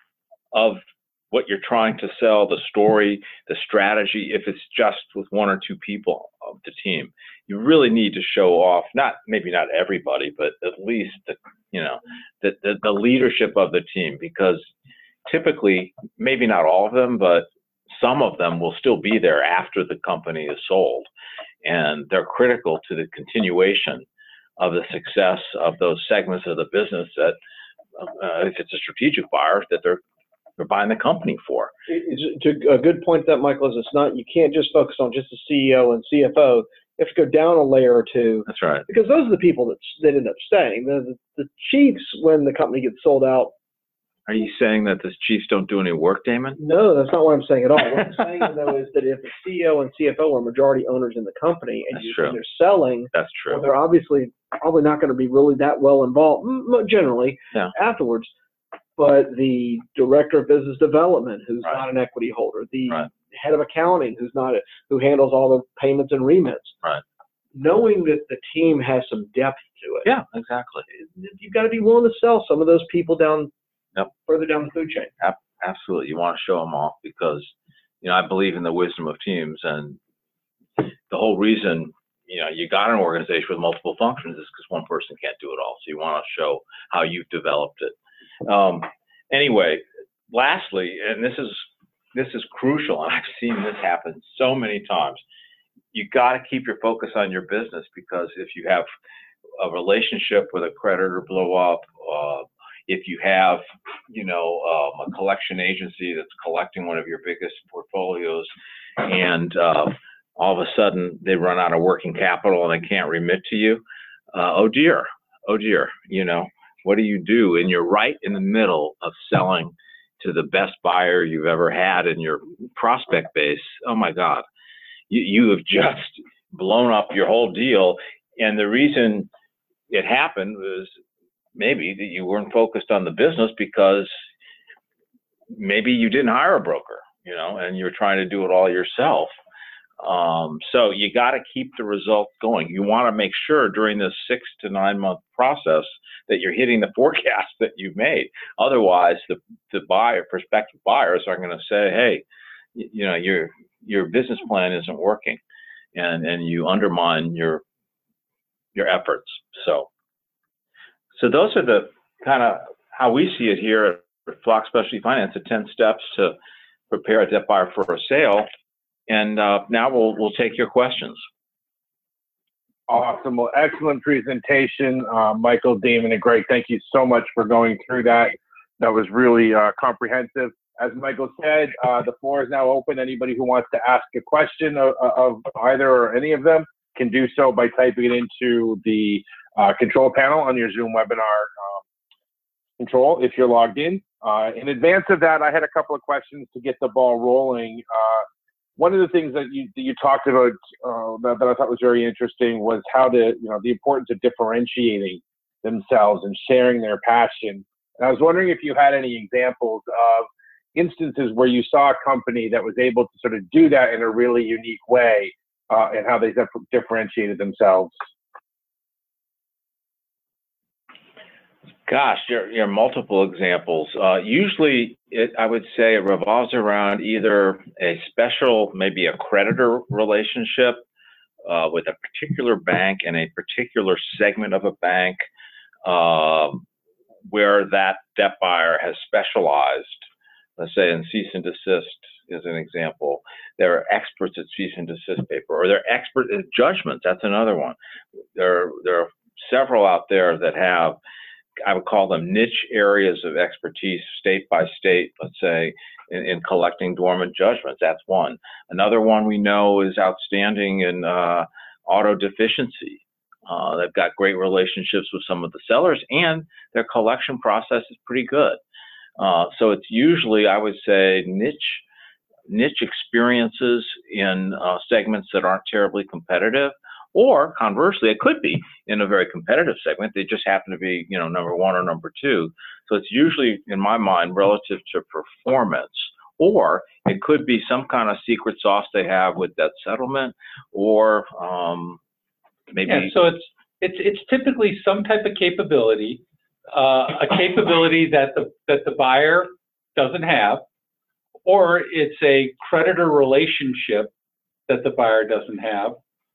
of what you're trying to sell, the story, the strategy, if it's just with one or two people of the team. You really need to show off, not maybe not everybody, but at least the, you know, the, the, the leadership of the team, because typically, maybe not all of them, but some of them will still be there after the company is sold. And they're critical to the continuation of the success of those segments of the business that, uh, if it's a strategic buyer, that they're they're buying the company for. It's a good point that, Michael, is it's not, you can't just focus on just the C E O and C F O. You have to go down a layer or two. That's right. Because those are the people that, that end up staying. The, the, the chiefs, when the company gets sold out. Are you saying that the chiefs don't do any work, Damon? No, that's not what I'm saying at all. What I'm saying, though, is that if the C E O and C F O are majority owners in the company and, you, and they're selling, that's true. Well, they're obviously probably not going to be really that well involved, generally, yeah. afterwards. But the director of business development, who's right. not an equity holder, the right. head of accounting, who's not a, who handles all the payments and remits, right. knowing that the team has some depth to it. Yeah, exactly. You've got to be willing to sell some of those people down yep. further down the food chain. Absolutely, you want to show them off because, you know, I believe in the wisdom of teams, and the whole reason, you know, you got an organization with multiple functions is because one person can't do it all. So you want to show how you've developed it. Um, anyway, lastly, and this is this is crucial, and I've seen this happen so many times. You got to keep your focus on your business, because if you have a relationship with a creditor blow up, uh, if you have, you know, um, a collection agency that's collecting one of your biggest portfolios, and uh, all of a sudden they run out of working capital and they can't remit to you, uh, oh dear, oh dear, you know. What do you do? And you're right in the middle of selling to the best buyer you've ever had in your prospect base. Oh my God, you, you have just blown up your whole deal. And the reason it happened was maybe that you weren't focused on the business, because maybe you didn't hire a broker, you know, and you're trying to do it all yourself. Um, so you got to keep the results going. You want to make sure during this six to nine month process that you're hitting the forecast that you've made. Otherwise, the the buyer, prospective buyers, are going to say, "Hey, you, you know, your your business plan isn't working," and and you undermine your your efforts. So, so those are the kind of how we see it here at Flock Specialty Finance: the ten steps to prepare a debt buyer for a sale. And uh, now we'll we'll take your questions. Awesome. Well, excellent presentation, uh, Michael, Damon, and Greg. Thank you so much for going through that. That was really uh, comprehensive. As Michael said, uh, the floor is now open. Anybody who wants to ask a question of, of either or any of them can do so by typing it into the uh, control panel on your Zoom webinar um, control if you're logged in. Uh, in advance of that, I had a couple of questions to get the ball rolling. Uh, One of the things that you that you talked about uh, that, that I thought was very interesting was how to, you know, the importance of differentiating themselves and sharing their passion. And I was wondering if you had any examples of instances where you saw a company that was able to sort of do that in a really unique way, uh, and how they differentiated themselves. Gosh, there, there are multiple examples. Uh, usually, it, I would say it revolves around either a special, maybe a creditor relationship uh, with a particular bank and a particular segment of a bank. um, where that debt buyer has specialized, let's say in cease and desist is an example. They're experts at cease and desist paper, or they're expert at judgments. That's another one. There, there are several out there that have, I would call them niche areas of expertise, state by state, let's say, in, in collecting dormant judgments. That's one. Another one we know is outstanding in uh, auto deficiency. Uh, they've got great relationships with some of the sellers, and their collection process is pretty good. Uh, so it's usually, I would say, niche niche experiences in uh, segments that aren't terribly competitive, or conversely, it could be in a very competitive segment. They just happen to be, you know, number one or number two. So it's usually, in my mind, relative to performance, or it could be some kind of secret sauce they have with that settlement, or um, maybe. Yeah, so it's it's it's typically some type of capability, uh, a capability that the that the buyer doesn't have, or it's a creditor relationship that the buyer doesn't have,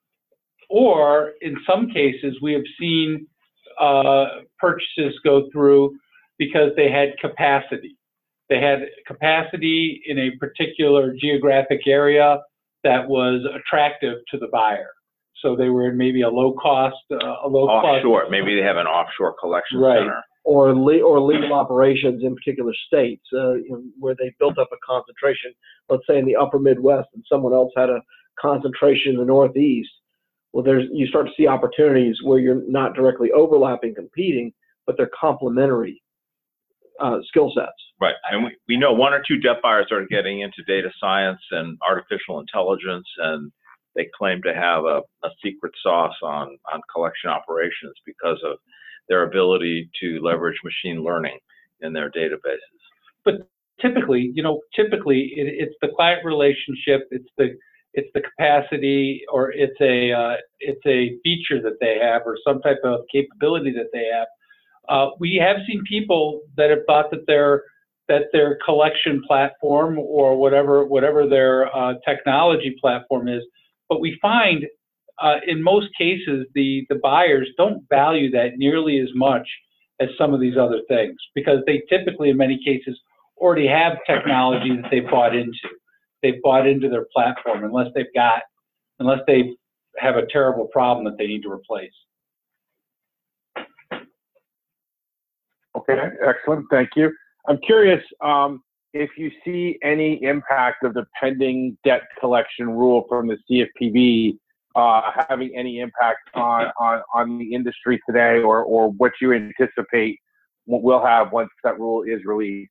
or in some cases we have seen uh, purchases go through because they had capacity. They had capacity in a particular geographic area that was attractive to the buyer. So they were in maybe a low cost, uh, a low offshore. cost. Maybe they have an offshore collection Right. center. Or, le or legal operations in particular states uh, you know, where they built up a concentration, let's say in the upper Midwest, and someone else had a concentration in the Northeast. Well, there's, you start to see opportunities where you're not directly overlapping, competing, but they're complementary uh, skill sets. Right, and we, we know one or two debt buyers are getting into data science and artificial intelligence, and they claim to have a, a secret sauce on, on collection operations because of their ability to leverage machine learning in their databases. But typically, you know, typically it, it's the client relationship, it's the it's the capacity, or it's a uh, it's a feature that they have, or some type of capability that they have. Uh, we have seen people that have thought that their that their collection platform, or whatever whatever their uh, technology platform is, but we find uh, in most cases the the buyers don't value that nearly as much as some of these other things, because they typically, in many cases, already have technology that they've bought into. They've bought into their platform, unless they've got, unless they have a terrible problem that they need to replace. Okay, excellent. Thank you. I'm curious um, if you see any impact of the pending debt collection rule from the C F P B uh, having any impact on, on, on the industry today, or, or what you anticipate will have once that rule is released.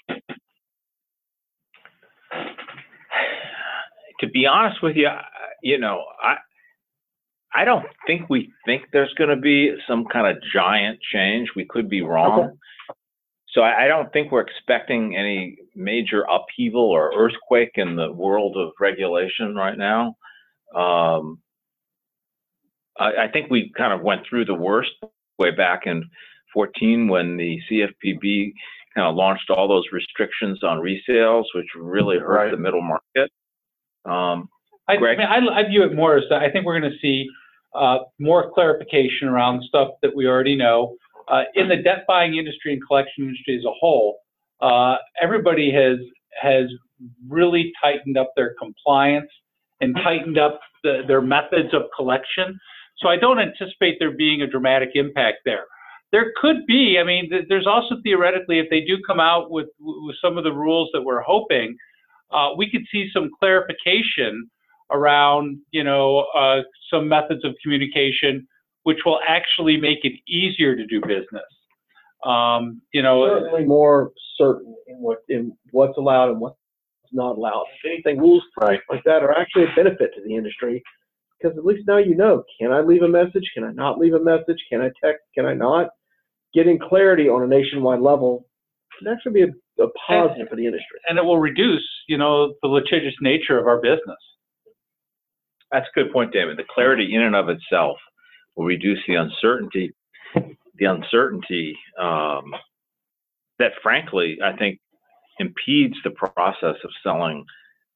To be honest with you, you know, I I don't think we think there's going to be some kind of giant change. We could be wrong. Okay. So I, I don't think we're expecting any major upheaval or earthquake in the world of regulation right now. Um, I, I think we kind of went through the worst way back in fourteen when the C F P B kind of launched all those restrictions on resales, which really hurt right. the middle market. Um, I, I mean, I, I view it more as I think we're going to see uh, more clarification around stuff that we already know. Uh, in the debt buying industry and collection industry as a whole, uh, everybody has has really tightened up their compliance and tightened up the, their methods of collection. So I don't anticipate there being a dramatic impact there. There could be. I mean, th there's also theoretically, if they do come out with, with some of the rules that we're hoping, Uh, we could see some clarification around, you know, uh, some methods of communication, which will actually make it easier to do business. Um, you know, certainly more certain in what in what's allowed and what's not allowed. If anything, rules right. like that are actually a benefit to the industry, because at least now you know: can I leave a message? Can I not leave a message? Can I text? Can I not? Getting clarity on a nationwide level can actually be a a positive for the industry. And it will reduce, you know, the litigious nature of our business. That's a good point, David. The clarity in and of itself will reduce the uncertainty, the uncertainty um, that, frankly, I think impedes the process of selling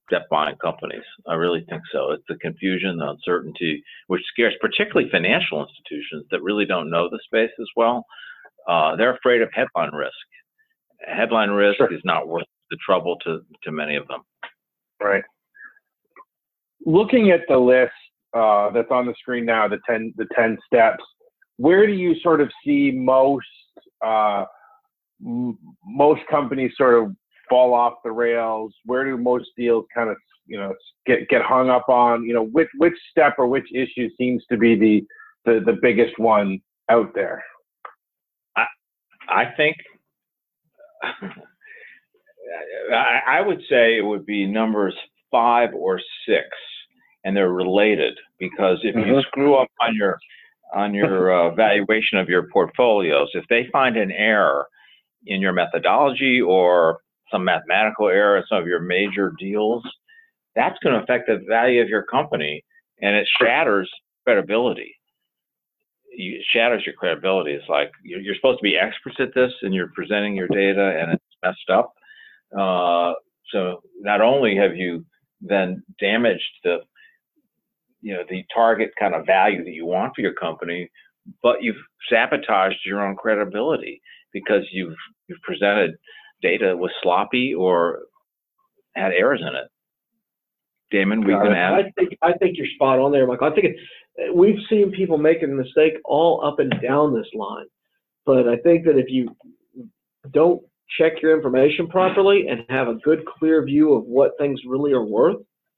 debt buying companies. I really think so. It's the confusion, the uncertainty, which scares particularly financial institutions that really don't know the space as well. Uh, they're afraid of headline risk. Headline risk Sure. is not worth the trouble to, to many of them. Right. Looking at the list uh, that's on the screen now, the ten the ten steps, where do you sort of see most uh, m- most companies sort of fall off the rails? Where do most deals kind of you know get get hung up on? You know, which which step or which issue seems to be the the, the biggest one out there? I I think I, I would say it would be numbers five or six, and they're related because if Mhm. you screw up on your on your uh, valuation of your portfolios, if they find an error in your methodology or some mathematical error in some of your major deals, that's going to affect the value of your company, and it shatters credibility. You, it shatters your credibility. It's like you're, you're supposed to be experts at this, and you're presenting your data, and it's messed up. Uh, so not only have you then damaged the, you know, the target kind of value that you want for your company, but you've sabotaged your own credibility because you've you've presented data was sloppy or had errors in it. Damon, we can add. I think I think you're spot on there, Michael. I think it, we've seen people making a mistake all up and down this line, but I think that if you don't check your information properly and have a good, clear view of what things really are worth,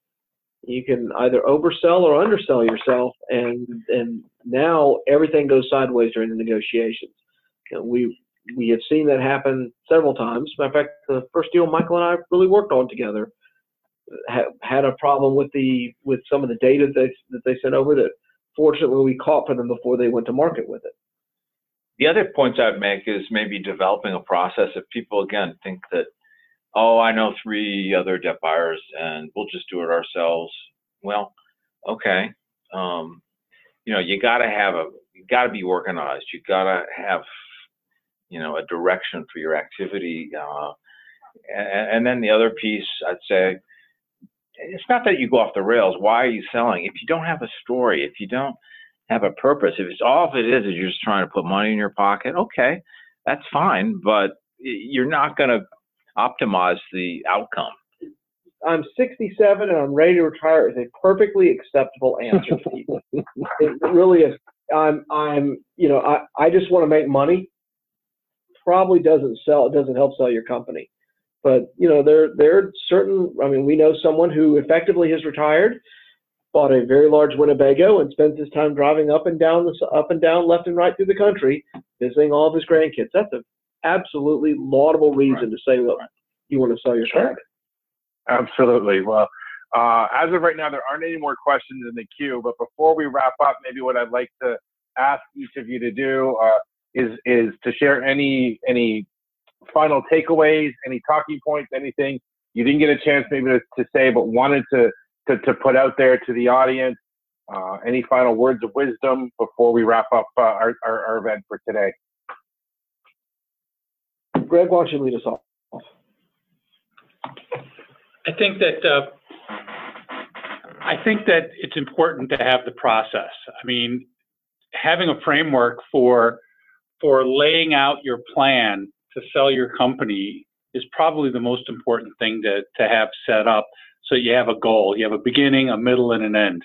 you can either oversell or undersell yourself, and and now everything goes sideways during the negotiations. You know, we we have seen that happen several times. Matter of fact, the first deal Michael and I really worked on together ha- had a problem with the with some of the data that that they sent over that fortunately we caught for them before they went to market with it. The other points I'd make is maybe developing a process. If people again think that, oh, I know three other debt buyers and we'll just do it ourselves. Well, okay. Um, you know, you got to have a, you got to be organized. You got to have, you know, a direction for your activity. Uh, and, and then the other piece, I'd say, it's not that you go off the rails. Why are you selling? If you don't have a story, if you don't have a purpose, if it's all of it is, is you're just trying to put money in your pocket, okay, that's fine. But you're not going to optimize the outcome. I'm sixty-seven and I'm ready to retire is a perfectly acceptable answer to people. It really is. I'm, I'm, you know, I, I just want to make money. Probably doesn't sell. It doesn't help sell your company. But you know, there, there are certain. I mean, we know someone who effectively has retired, bought a very large Winnebago, and spends his time driving up and down the, up and down, left and right through the country, visiting all of his grandkids. That's an absolutely laudable reason Right. to say, look, you want to sell your Sure. company. Absolutely. Well, uh, as of right now, there aren't any more questions in the queue. But before we wrap up, maybe what I'd like to ask each of you to do uh, is is to share any any final takeaways, any talking points, anything you didn't get a chance maybe to, to say, but wanted to, to to put out there to the audience. Uh, any final words of wisdom before we wrap up uh, our, our our event for today? Greg, why don't you lead us off? I think that uh, I think that it's important to have the process. I mean, having a framework for for laying out your plan to sell your company is probably the most important thing to to have set up, so you have a goal, you have a beginning, a middle, and an end.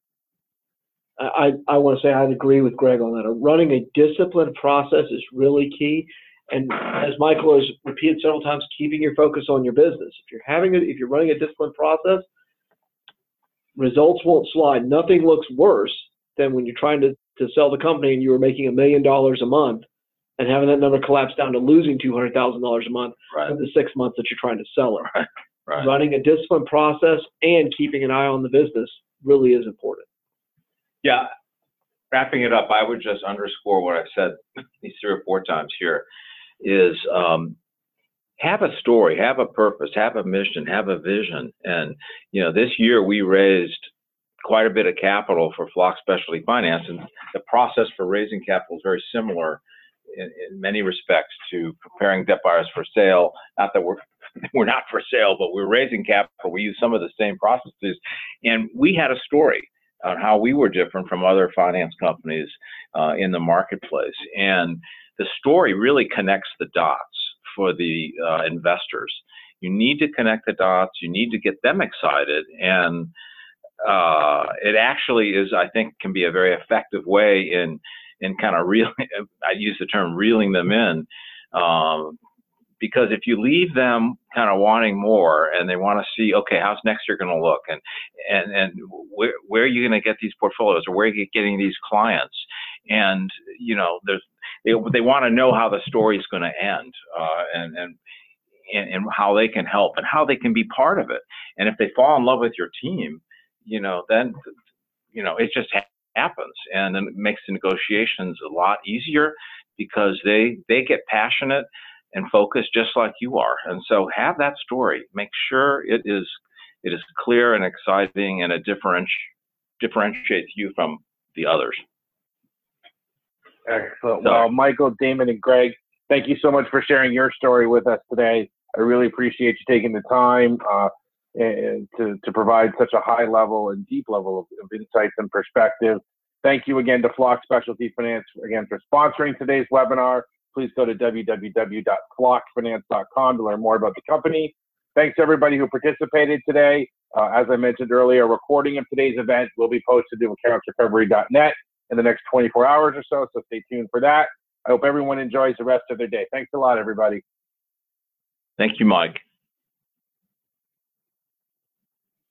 I, I want to say I'd agree with Greg on that. Running a disciplined process is really key. And as Michael has repeated several times, keeping your focus on your business. If you're having a, if you're running a disciplined process, results won't slide. Nothing looks worse than when you're trying to, to sell the company and you were making a million dollars a month and having that number collapse down to losing two hundred thousand dollars a month Right. for the six months that you're trying to sell it. Right. Right. Running a disciplined process and keeping an eye on the business really is important. Yeah. Wrapping it up, I would just underscore what I've said these three or four times here is um, have a story, have a purpose, have a mission, have a vision. And, you know, this year we raised quite a bit of capital for Flock Specialty Finance, and the process for raising capital is very similar in, in many respects to preparing debt buyers for sale. Not that we're we're not for sale, but we're raising capital. We use some of the same processes, and we had a story on how we were different from other finance companies uh, in the marketplace. And the story really connects the dots for the uh, investors. You need to connect the dots. You need to get them excited. And uh, it actually is, I think, can be a very effective way in, in kind of reeling, I use the term reeling them in. Um, Because if you leave them kind of wanting more and they want to see, okay, how's next year going to look, and and and where where are you going to get these portfolios, or where are you getting these clients, and you know, there's they they want to know how the story is going to end, uh, and and and and how they can help and how they can be part of it. And if they fall in love with your team, you know, then you know it just ha happens, and then it makes the negotiations a lot easier because they they get passionate and focus just like you are. And so have that story. Make sure it is it is clear and exciting, and it differenti differentiates you from the others. Excellent. Well, Michael, Damon, and Greg, thank you so much for sharing your story with us today. I really appreciate you taking the time uh, and to, to provide such a high level and deep level of, of insights and perspective. Thank you again to Flock Specialty Finance again for sponsoring today's webinar. Please go to w w w dot flock finance dot com to learn more about the company. Thanks to everybody who participated today. Uh, as I mentioned earlier, a recording of today's event will be posted to accounts recovery dot net in the next twenty-four hours or so, so stay tuned for that. I hope everyone enjoys the rest of their day. Thanks a lot, everybody. Thank you, Mike.